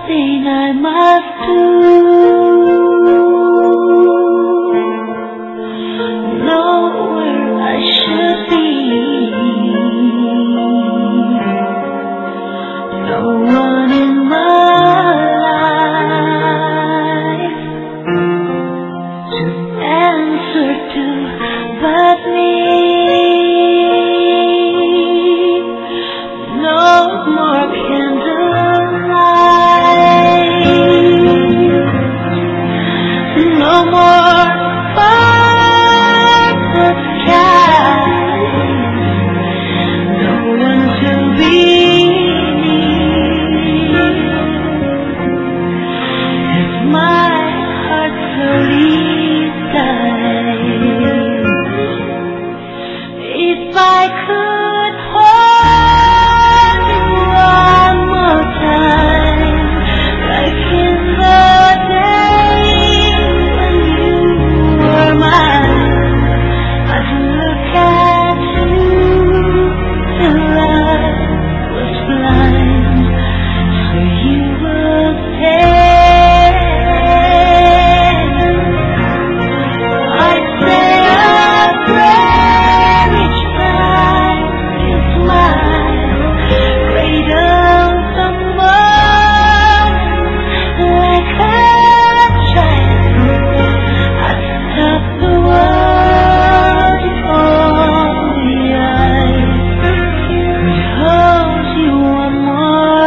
nothing I must do. Know where I should be. No one in my life to answer to but me. No more candlelight, no more sparkle skies, no one to be near. If my heart slowly dies, if I could hold you one more time, like in the days when you were mine, I'd look at you till I was blind, so you would say, I'd say a prayer each time you smile, cradle someone like a child. I'd stop the world before the eyes could hold you one more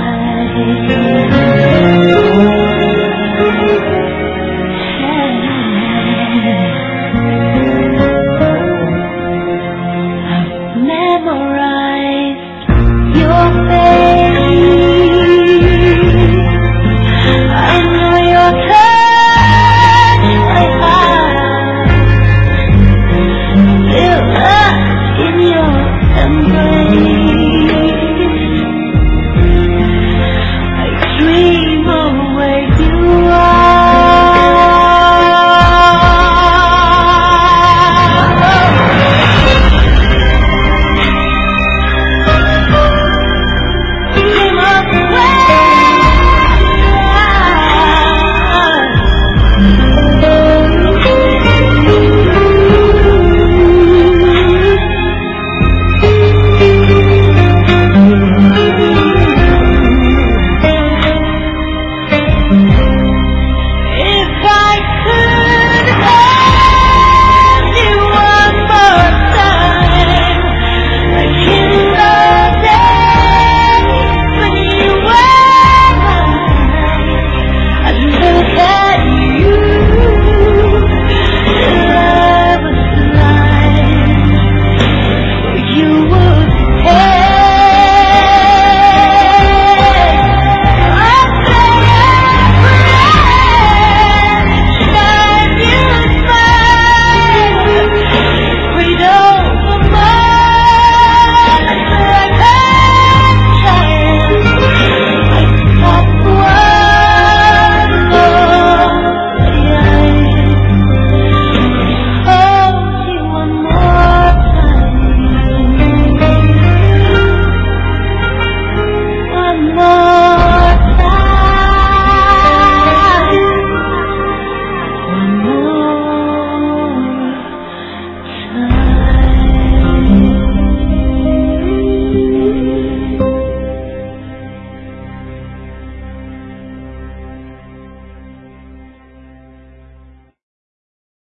I've memorized your face. I know your touch, my heart still locked in your embrace. I dream of where you